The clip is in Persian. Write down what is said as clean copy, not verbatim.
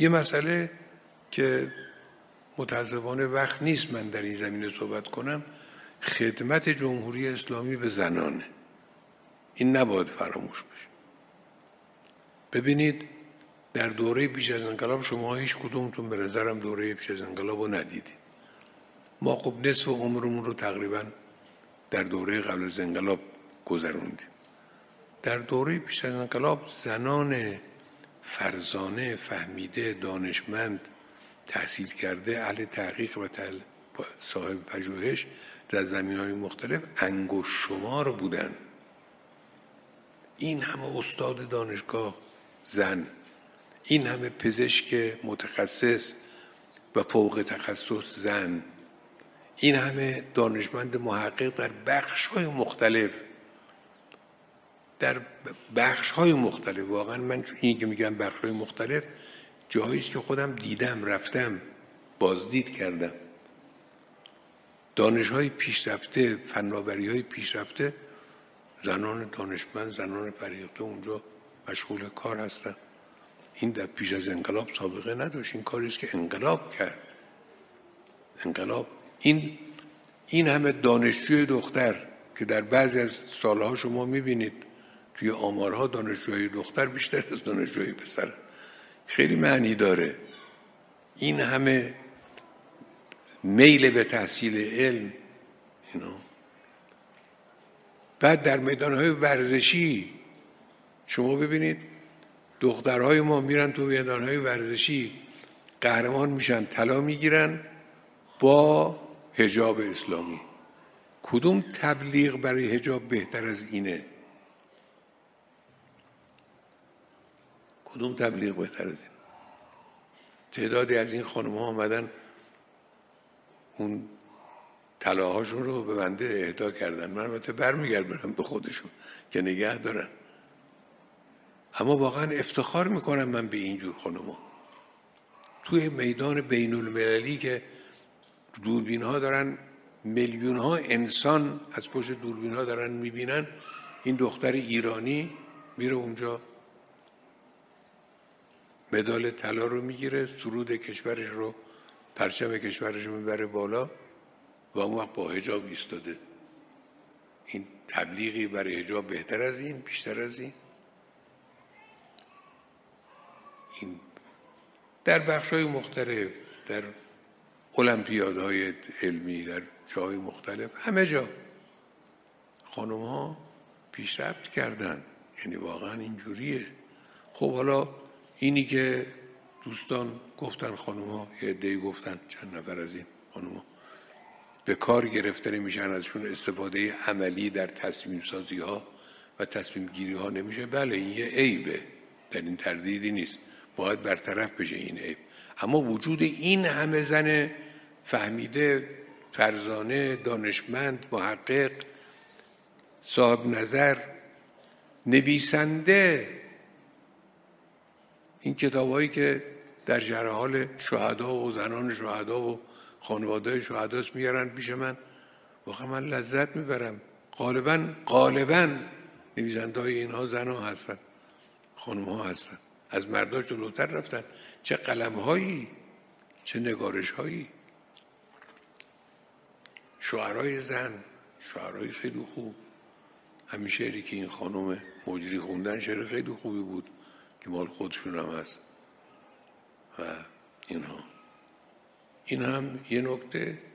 یه مسئله که متاسفانه وقت نیست من در این زمینه صحبت کنم، خدمت جمهوری اسلامی به زنانه. این نباید فراموش بشه. ببینید در دوره پیش از انقلاب شما هیچ کدومتون به نظرم دوره پیش از انقلاب رو ندیدید. ما خب نصف عمرمون رو تقریبا در دوره قبل از انقلاب گذروندیم. در دوره پیش از انقلاب زنان فرزانه، فهمیده، دانشمند، تحصیل کرده، اهل تحقیق و صاحب پژوهش در زمینه‌های مختلف انگشت شمار بودن. این همه استاد دانشگاه زن، این همه پزشک متخصص و فوق تخصص زن، این همه دانشمند محقق در بخش‌های مختلف، در بخش‌های مختلف. واقعا من این که میگم بخش‌های مختلف جاهایی است که خودم دیدم، رفتم، بازدید کردم. دانش‌های پیشرفته، فناوری‌های پیشرفته، زنان دانشمند، زنان فریخته اونجا مشغول کار هستن. این در پیش از انقلاب سابقه نداشت. این کاری است که انقلاب کرد. انقلاب این همه دانشجوی دختر که در بعضی از سالها شما می‌بینید توی آمارها دانشجوی دختر بیشتر از دانشجوی پسر، خیلی معنی داره. این همه میل به تحصیل علم، بعد در میدانهای ورزشی شما ببینید دخترهای ما میرن تو میدانهای ورزشی قهرمان میشن، طلا میگیرن با حجاب اسلامی. کدوم تبلیغ برای حجاب بهتر از اینه؟ کدوم تبلیغ بهتر از این؟ تعدادی از این خانم ها آمدن اون طلاهاشون رو به بنده اهدا کردن. من البته برمیگردم به خودشون که نگه دارن. اما واقعا افتخار میکنم من به اینجور خانم‌ها. توی میدان بین المللی که دوربین ها دارن، میلیون ها انسان از پشت دوربین ها دارن میبینن، این دختر ایرانی میره اونجا مدال طلا رو میگیره، سرود کشورش رو، پرچم کشورش رو میبره بالا و اون وقت با حجاب ایستاده. این تبلیغی برای حجاب بهتر از این؟ بیشتر از این؟ این در بخش‌های مختلف، در المپیادهای علمی، در جاهای مختلف، همه جا خانم‌ها پیشرفت کردن. یعنی واقعا اینجوریه. خب حالا اینی که دوستان گفتن، خانم‌ها یه عده‌ای گفتن، چند نفر از این خانم‌ها به کار گرفته نمیشن، ازشون استفاده عملی در تصمیم سازی ها و تصمیم گیری ها نمیشه. بله این یه عیبه، در این تردیدی نیست، باید برطرف بشه این عیب. اما وجود این همه زن فهمیده، فرزانه، دانشمند، محقق، صاحب نظر، نویسنده، این کتابایی که در جریان حال شهدا و زنان شهدا و خانواده شهداست میارن پیش من، واقعا من لذت میبرم. غالباً نویسنده‌های اینها زنها هستن، خانم‌ها هستن، از مردها جلوتر رفتن. چه قلم‌هایی، چه نگارش‌هایی، شعرهای زن، شعرهای خیلی خوب. همین شعری که این خانم مجری خوندن شعر خیلی خوبی بود که مال خودشون هم هست. و اینها، این هم یه نکته